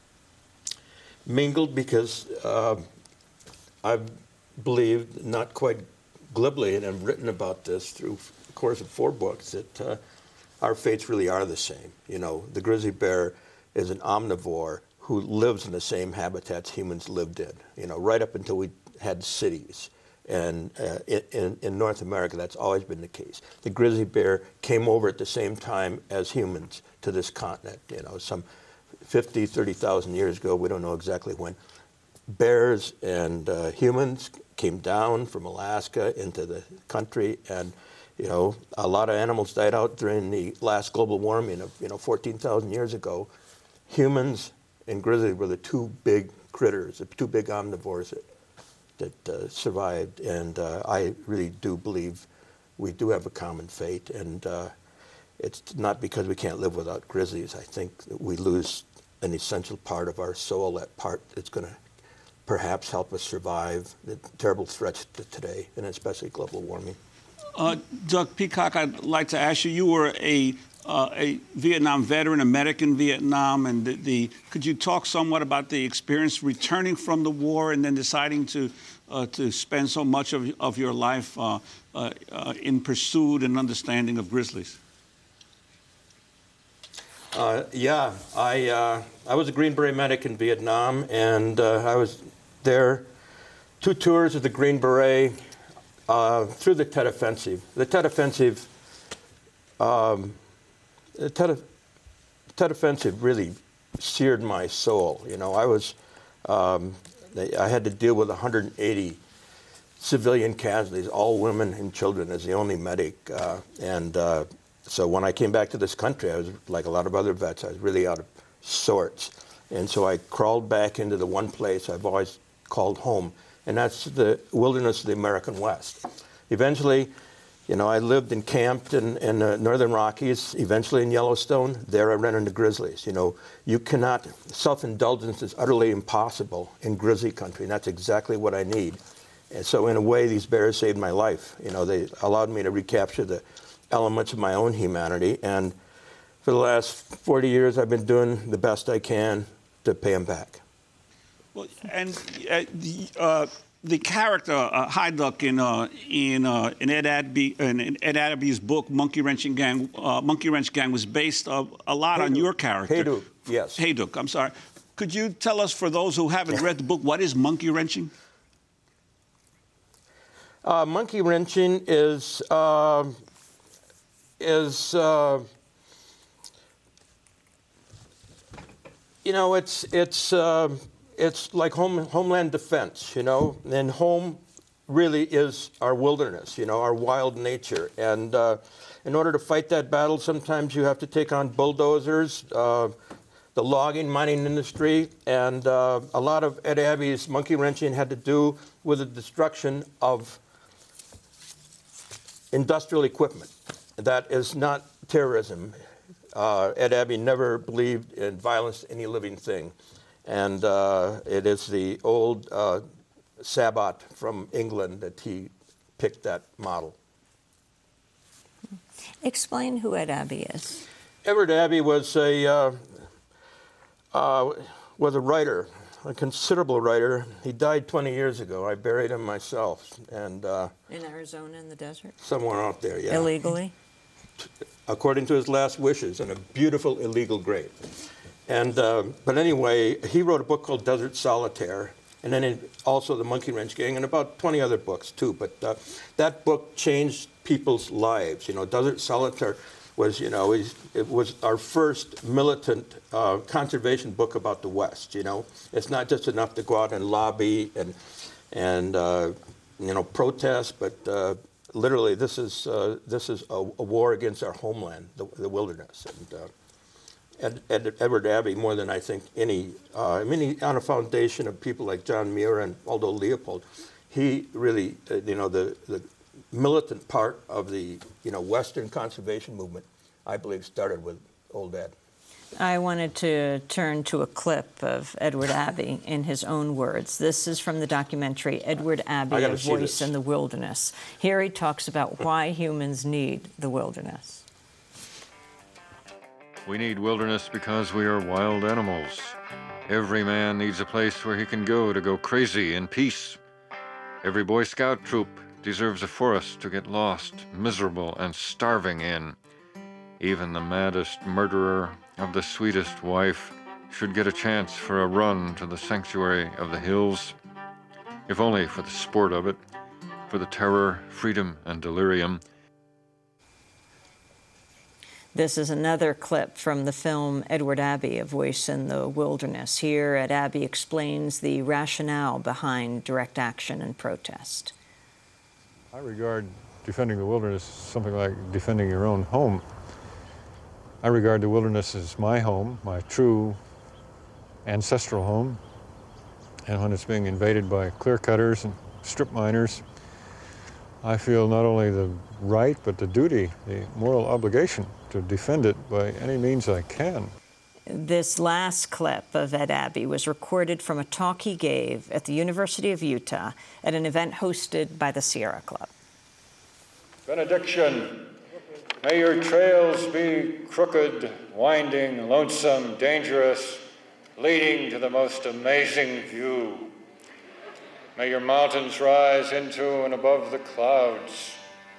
S18: Mingled because uh, I've believed, not quite glibly, and I've written about this through the course of four books, that uh, our fates really are the same. You know, the grizzly bear is an omnivore who lives in the same habitats humans lived in, you know, right up until we had cities. And uh, in, in North America, that's always been the case. The grizzly bear came over at the same time as humans to this continent, you know, some fifty, thirty thousand years ago. We don't know exactly when. bears and uh, humans came down from Alaska into the country, and you know, a lot of animals died out during the last global warming of, you know, fourteen thousand years ago. Humans and grizzlies were the two big critters, the two big omnivores that, that uh, survived. And uh, I really do believe we do have a common fate. And uh, it's not because we can't live without grizzlies. I think that we lose an essential part of our soul, that part that's going to perhaps help us survive the terrible threats to today, and especially global warming.
S14: Uh, Doug Peacock, I'd like to ask you, you were a, uh, a Vietnam veteran, a medic in Vietnam, and the, the, could you talk somewhat about the experience returning from the war and then deciding to, uh, to spend so much of, of your life uh, uh, uh, in pursuit and understanding of grizzlies?
S18: Uh, yeah, I, uh, I was a Green Beret medic in Vietnam, and uh, I was there, two tours of the Green Beret, Uh, through the Tet Offensive. The Tet Offensive, um, the Tet, Tet Offensive really seared my soul. You know, I was, um, I had to deal with one hundred eighty civilian casualties, all women and children, as the only medic. Uh, and uh, so when I came back to this country, I was like a lot of other vets. I was really out of sorts. And so I crawled back into the one place I've always called home, and that's the wilderness of the American West. Eventually, you know, I lived and camped in, in the Northern Rockies, eventually in Yellowstone. There I ran into grizzlies. You know, you cannot, self-indulgence is utterly impossible in grizzly country, and that's exactly what I need. And so in a way, these bears saved my life. You know, they allowed me to recapture the elements of my own humanity, and for the last forty years, I've been doing the best I can to pay them back.
S14: Well, and uh, the, uh, the character uh, Hyduck in uh, in uh, in Ed Adby in Ed Adby's book Monkey Wrenching Gang, uh, Monkey Wrench Gang was based uh, a lot Hayduck. on your character.
S18: Hayduck, yes.
S14: Hayduck, I'm sorry. Could you tell us, for those who haven't read the book, what is monkey wrenching?
S18: Uh, monkey wrenching is uh, is uh, you know, it's it's. Uh, It's like home, homeland defense, you know, and home really is our wilderness, you know, our wild nature. And uh, in order to fight that battle, sometimes you have to take on bulldozers, uh, the logging, mining industry, and uh, a lot of Ed Adby's monkey wrenching had to do with the destruction of industrial equipment. That is not terrorism. Uh, Ed Adby never believed in violence to any living thing. And uh, it is the old uh, Sabot from England that he picked that model.
S1: Explain who Ed Adby is.
S18: Edward Adby was a uh, uh, was a writer, a considerable writer. He died twenty years ago. I buried him myself, and uh,
S1: in Arizona, in the desert.
S18: Somewhere out there, yeah.
S1: Illegally.
S18: According to his last wishes, in a beautiful illegal grave. And, uh, but anyway, he wrote a book called Desert Solitaire, and then it, also The Monkey Wrench Gang, and about twenty other books, too. But uh, that book changed people's lives. You know, Desert Solitaire was, you know, it was our first militant uh, conservation book about the West, you know. It's not just enough to go out and lobby and, and uh, you know, protest, but uh, literally this is, uh, this is a, a war against our homeland, the, the wilderness. And, uh, Ed, Ed, Edward Adby, more than I think any, uh, I mean, he, on a foundation of people like John Muir and Aldo Leopold, he really, uh, you know, the, the militant part of the, you know, Western conservation movement, I believe, started with old Ed.
S1: I wanted to turn to a clip of Edward Adby in his own words. This is from the documentary Edward Adby, A Voice in the Wilderness. Here he talks about why humans need the wilderness.
S20: We need wilderness because we are wild animals. Every man needs a place where he can go to go crazy in peace. Every Boy Scout troop deserves a forest to get lost, miserable, and starving in. Even the maddest murderer of the sweetest wife should get a chance for a run to the sanctuary of the hills, if only for the sport of it, for the terror, freedom, and delirium.
S1: This is another clip from the film Edward Abbey, A Voice in the Wilderness. Here, Ed Abbey explains the rationale behind direct action and protest.
S20: I regard defending the wilderness as something like defending your own home. I regard the wilderness as my home, my true ancestral home. And when it's being invaded by clear-cutters and strip miners, I feel not only the right, but the duty, the moral obligation to defend it by any means I can.
S1: This last clip of Ed Abbey was recorded from a talk he gave at the University of Utah at an event hosted by the Sierra Club.
S20: Benediction. May your trails be crooked, winding, lonesome, dangerous, leading to the most amazing view. May your mountains rise into and above the clouds.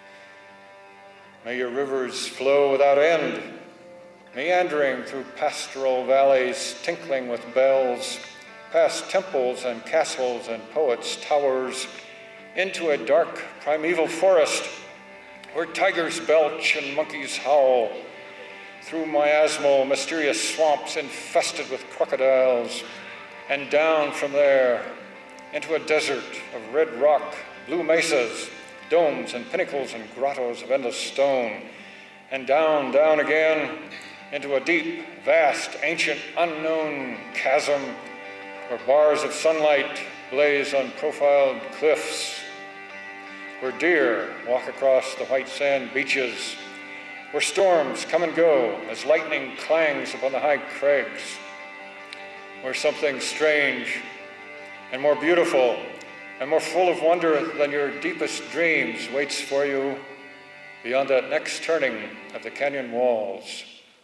S20: May your rivers flow without end, meandering through pastoral valleys, tinkling with bells, past temples and castles and poets' towers, into a dark primeval forest where tigers belch and monkeys howl, through miasmal, mysterious swamps infested with crocodiles, and down from there into a desert of red rock, blue mesas, domes and pinnacles and grottos of endless stone, and down, down again into a deep, vast, ancient, unknown chasm where bars of sunlight blaze on profiled cliffs, where deer walk across the white sand beaches, where storms come and go as lightning clangs upon the high crags, where something strange and more beautiful and more full of wonder than your deepest dreams waits for you beyond that next turning of the canyon walls.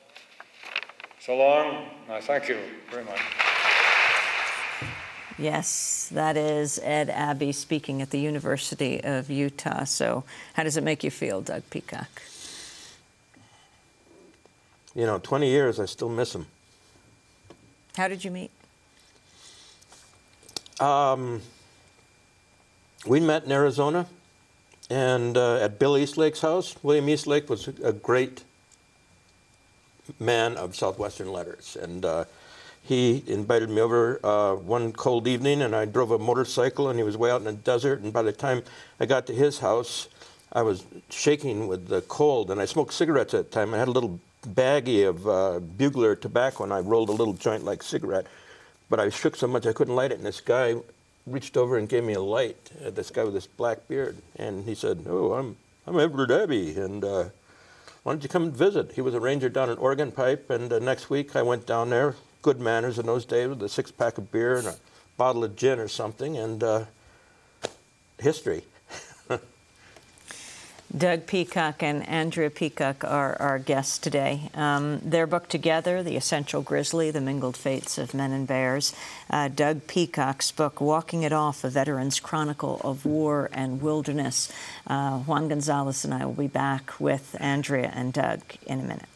S20: So long, I thank you very much.
S1: Yes, that is Ed Abbey speaking at the University of Utah. So how does it make you feel, Doug Peacock?
S18: You know, twenty years, I still miss him.
S1: How did you meet?
S18: Um, we met in Arizona and uh, at Bill Eastlake's house. William Eastlake was a great man of Southwestern letters. And uh, he invited me over uh, one cold evening, and I drove a motorcycle, and he was way out in the desert. And by the time I got to his house, I was shaking with the cold, and I smoked cigarettes at the time. I had a little baggie of uh, Bugler tobacco, and I rolled a little joint-like cigarette. But I shook so much I couldn't light it, and this guy reached over and gave me a light, uh, this guy with this black beard. And he said, oh, I'm, I'm Edward Abbey, and uh, why don't you come and visit? He was a ranger down in Oregon Pipe, and uh, next week I went down there, good manners in those days, with a six-pack of beer and a bottle of gin or something, and uh, history.
S1: Doug Peacock and Andrea Peacock are our guests today. Um, their book together, The Essential Grizzly, The Mingled Fates of Men and Bears. Uh, Doug Peacock's book, Walking It Off, A Veteran's Chronicle of War and Wilderness. Uh, Juan Gonzalez and I will be back with Andrea and Doug in a minute.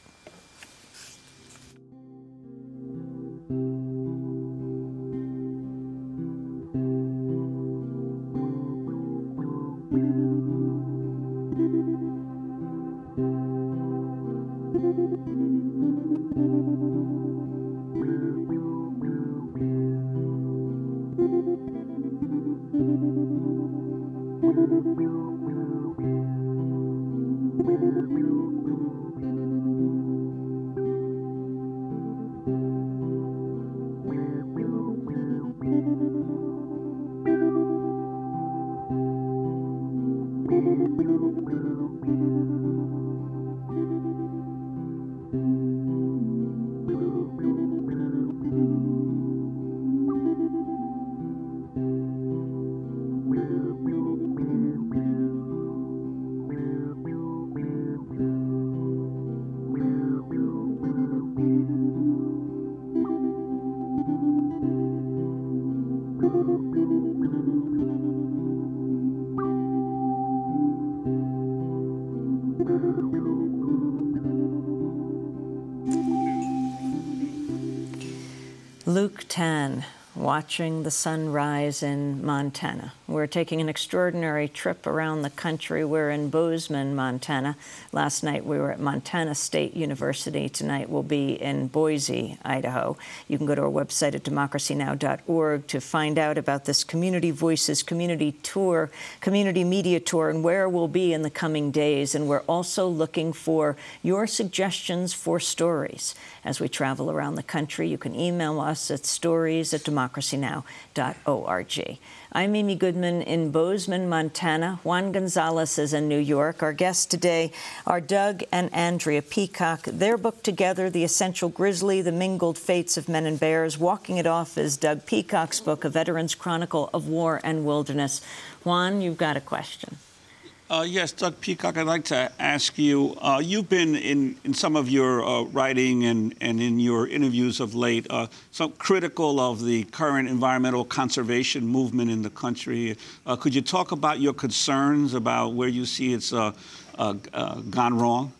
S1: Luke ten, watching the sun rise in Montana. We're taking an extraordinary trip around the country. We're in Bozeman, Montana. Last night we were at Montana State University. Tonight we'll be in Boise, Idaho. You can go to our website at democracy now dot org to find out about this Community Voices Community Tour, Community Media Tour, and where we'll be in the coming days. And we're also looking for your suggestions for stories. As we travel around the country, you can email us at stories at democracy now dot org. I'm Amy Goodman in Bozeman, Montana. Juan Gonzalez is in New York. Our guests today are Doug and Andrea Peacock. Their book together, The Essential Grizzly, The Mingled Fates of Men and Bears. Walking it off is Doug Peacock's book, A Veteran's Chronicle of War and Wilderness. Juan, you've got a question.
S14: Uh, yes, Doug Peacock, I'd like to ask you, uh, you've been in, in some of your uh, writing and, and in your interviews of late, uh, some critical of the current environmental conservation movement in the country. Uh, could you talk about your concerns about where you see it's uh, uh, uh, gone wrong?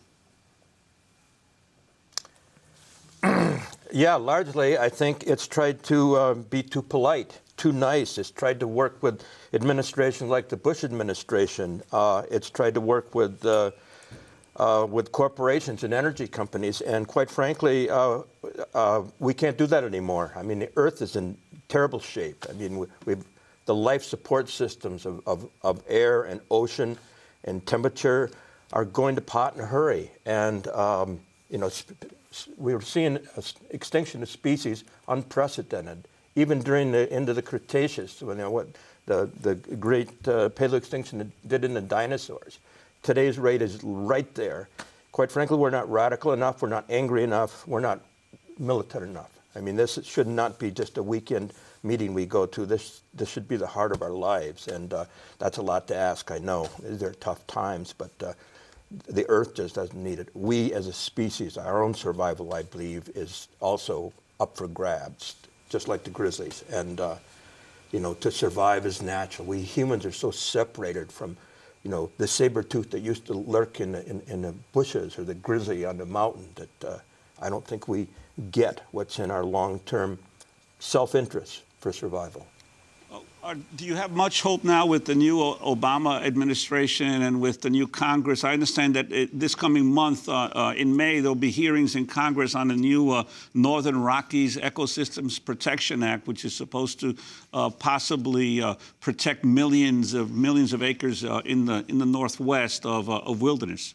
S18: Yeah, largely, I think it's tried to uh, be too polite, too nice. It's tried to work with administrations like the Bush administration. Uh, it's tried to work with uh, uh, with corporations and energy companies. And quite frankly, uh, uh, we can't do that anymore. I mean, the Earth is in terrible shape. I mean, we, we've, the life support systems of, of, of air and ocean and temperature are going to pot in a hurry. And, um, you know, we were seeing extinction of species unprecedented, even during the end of the Cretaceous, when, you know, what the, the great uh, paleoextinction did in the dinosaurs. Today's rate is right there. Quite frankly, we're not radical enough, we're not angry enough, we're not militant enough. I mean, this should not be just a weekend meeting we go to. This, this should be the heart of our lives, and uh, that's a lot to ask, I know. These are tough times, but uh, the Earth just doesn't need it. We as a species, our own survival, I believe, is also up for grabs, just like the grizzlies. And, uh, you know, to survive is natural. We humans are so separated from, you know, the saber-tooth that used to lurk in the, in, in the bushes or the grizzly on the mountain that uh, I don't think we get what's in our long-term self-interest for survival.
S14: Uh, do you have much hope now with the new Obama administration and with the new Congress? I understand that it, this coming month, uh, uh, in May, there'll be hearings in Congress on the new uh, Northern Rockies Ecosystems Protection Act, which is supposed to uh, possibly uh, protect millions of millions of acres uh, in the in the Northwest of, uh, of wilderness.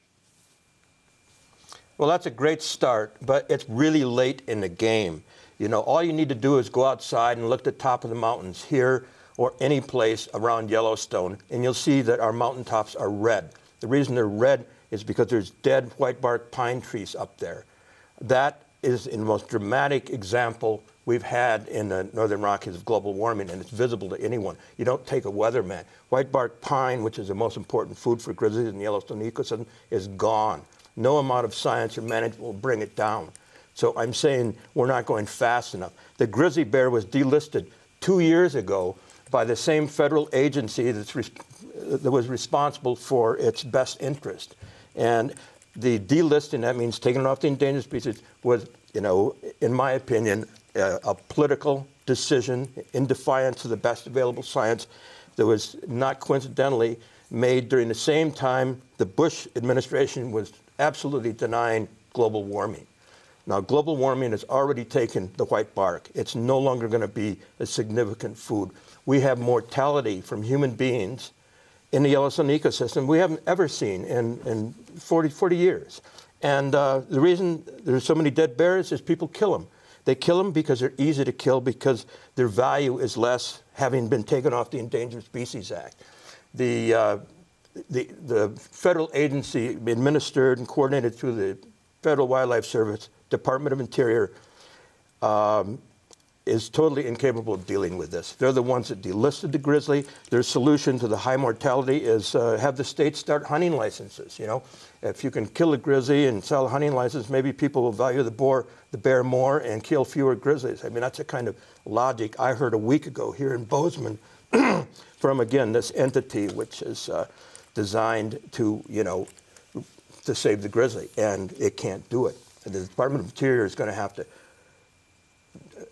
S18: Well, that's a great start, but it's really late in the game. You know, all you need to do is go outside and look at the top of the mountains here or any place around Yellowstone, and you'll see that our mountaintops are red. The reason they're red is because there's dead white bark pine trees up there. That is the most dramatic example we've had in the Northern Rockies of global warming, and it's visible to anyone. You don't take a weatherman. White bark pine, which is the most important food for grizzlies in the Yellowstone ecosystem, is gone. No amount of science or management will bring it down. So I'm saying we're not going fast enough. The grizzly bear was delisted two years ago by the same federal agency that's res that was responsible for its best interest. And the delisting, that means taking it off the endangered species, was, you know, in my opinion, uh, a political decision in defiance of the best available science that was not coincidentally made during the same time the Bush administration was absolutely denying global warming. Now, global warming has already taken the white bark. It's no longer going to be a significant food. We have mortality from human beings in the Yellowstone ecosystem we haven't ever seen in, in forty, forty years. And uh, the reason there's so many dead bears is people kill them. They kill them because they're easy to kill because their value is less, having been taken off the Endangered Species Act. The, uh, the, the federal agency administered and coordinated through the Federal Wildlife Service, Department of Interior, um, is totally incapable of dealing with this. They're the ones that delisted the grizzly. Their solution to the high mortality is uh, have the states start hunting licenses. You know, if you can kill a grizzly and sell a hunting license, maybe people will value the boar, the bear more and kill fewer grizzlies. I mean, that's the kind of logic I heard a week ago here in Bozeman from, again, this entity which is uh, designed to, you know, to save the grizzly, and it can't do it. And the Department of Interior is going to have to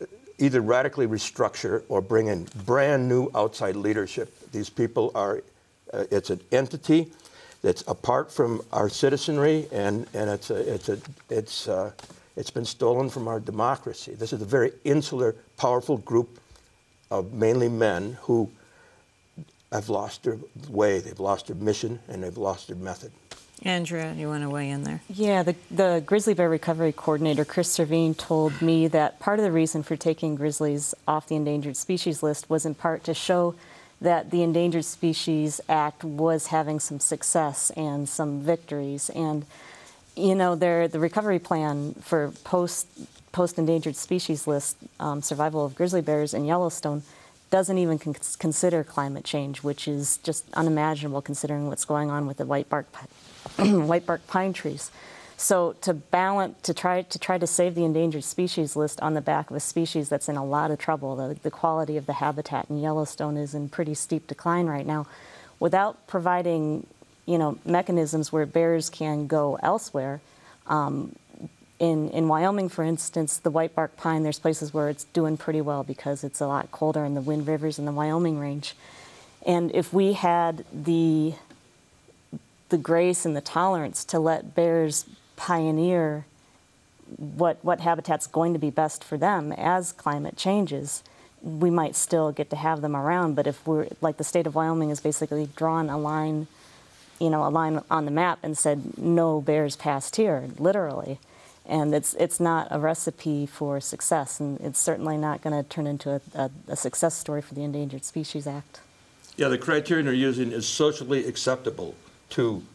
S18: either radically restructure or bring in brand new outside leadership. These people are, uh, it's an entity that's apart from our citizenry, and, and it's, a, it's, a, it's, uh, it's been stolen from our democracy. This is a very insular, powerful group of mainly men who have lost their way, they've lost their mission, and they've lost their method.
S1: Andrea, you want to weigh in there?
S19: Yeah, the, the grizzly bear recovery coordinator, Chris Servine, told me that part of the reason for taking grizzlies off the endangered species list was in part to show that the Endangered Species Act was having some success and some victories. And, you know, the recovery plan for post, post-endangered species list um, survival of grizzly bears in Yellowstone doesn't even con consider climate change, which is just unimaginable considering what's going on with the white bark white bark pine trees. So to balance, to try to try to save the endangered species list on the back of a species that's in a lot of trouble, the, the quality of the habitat in Yellowstone is in pretty steep decline right now, without providing, you know, mechanisms where bears can go elsewhere. Um, in, in Wyoming, for instance, the white bark pine, there's places where it's doing pretty well because it's a lot colder in the Wind Rivers in the Wyoming range. And if we had the the grace and the tolerance to let bears pioneer what, what habitat's going to be best for them as climate changes, we might still get to have them around. But if we're, like the state of Wyoming has basically drawn a line, you know, a line on the map and said, no bears past here, literally. And it's, it's not a recipe for success, and it's certainly not going to turn into a, a, a success story for the Endangered Species Act.
S18: Yeah, the criterion they're using is socially acceptable to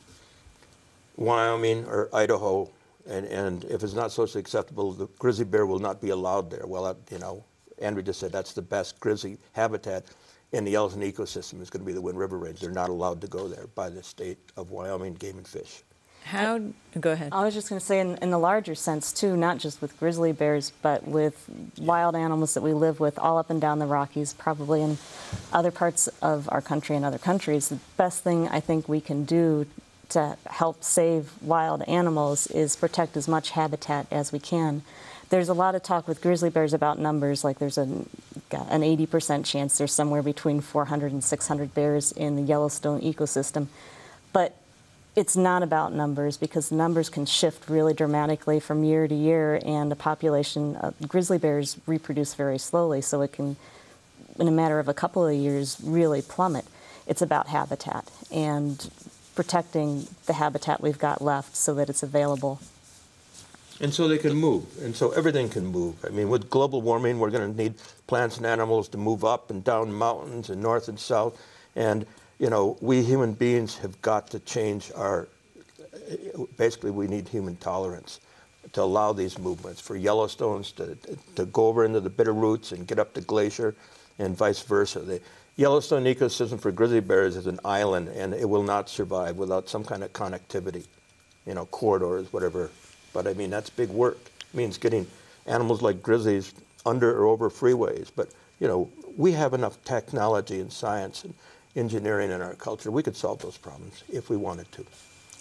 S18: Wyoming or Idaho, and, and if it's not socially acceptable, the grizzly bear will not be allowed there. Well, you know, Andrew just said that's the best grizzly habitat in the Yellowstone ecosystem is going to be the Wind River Range. They're not allowed to go there by the state of Wyoming Game and Fish.
S1: How, go ahead.
S19: I was just going to say in, in the larger sense too, not just with grizzly bears, but with wild animals that we live with all up and down the Rockies, probably in other parts of our country and other countries. The best thing I think we can do to help save wild animals is protect as much habitat as we can. There's a lot of talk with grizzly bears about numbers, like there's an, an eighty percent chance there's somewhere between four hundred and six hundred bears in the Yellowstone ecosystem. But it's not about numbers, because numbers can shift really dramatically from year to year, and the population of grizzly bears reproduce very slowly, so it can, in a matter of a couple of years, really plummet. It's about habitat and protecting the habitat we've got left so that it's available.
S18: And so they can move, and so everything can move. I mean, with global warming, we're going to need plants and animals to move up and down mountains and north and south. And, you know, we human beings have got to change our, basically we need human tolerance to allow these movements, for Yellowstones to, to go over into the Bitterroots and get up to Glacier and vice versa. The Yellowstone ecosystem for grizzly bears is an island, and it will not survive without some kind of connectivity, you know, corridors, whatever. But I mean, that's big work. It means getting animals like grizzlies under or over freeways. But, you know, we have enough technology and science and engineering in our culture. We could solve those problems if we wanted to.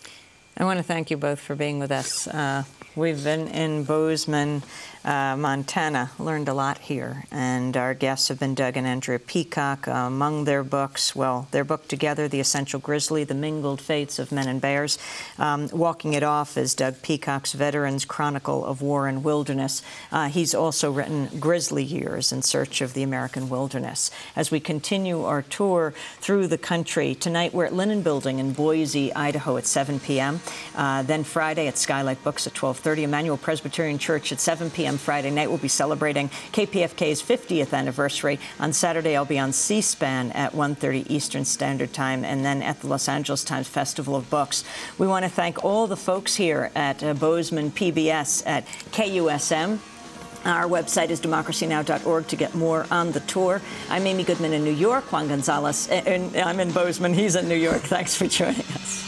S1: I want to thank you both for being with us. Uh, we've been in Bozeman, uh, Montana, learned a lot here, and our guests have been Doug and Andrea Peacock. Uh, among their books, well, their book together, The Essential Grizzly, The Mingled Fates of Men and Bears. Um, walking it off is Doug Peacock's Veterans Chronicle of War and Wilderness. Uh, he's also written Grizzly Years in Search of the American Wilderness. As we continue our tour through the country, tonight we're at Linen Building in Boise, Idaho at seven p m Uh, then Friday at Skylight Books at twelve thirty. Emmanuel Presbyterian Church at seven p m Friday night. We'll be celebrating K P F K's fiftieth anniversary. On Saturday, I'll be on C-SPAN at one thirty Eastern Standard Time, and then at the Los Angeles Times Festival of Books. We want to thank all the folks here at uh, Bozeman P B S at K U S M. Our website is democracy now dot org to get more on the tour. I'm Amy Goodman in New York. Juan Gonzalez, and I'm in Bozeman. He's in New York. Thanks for joining us.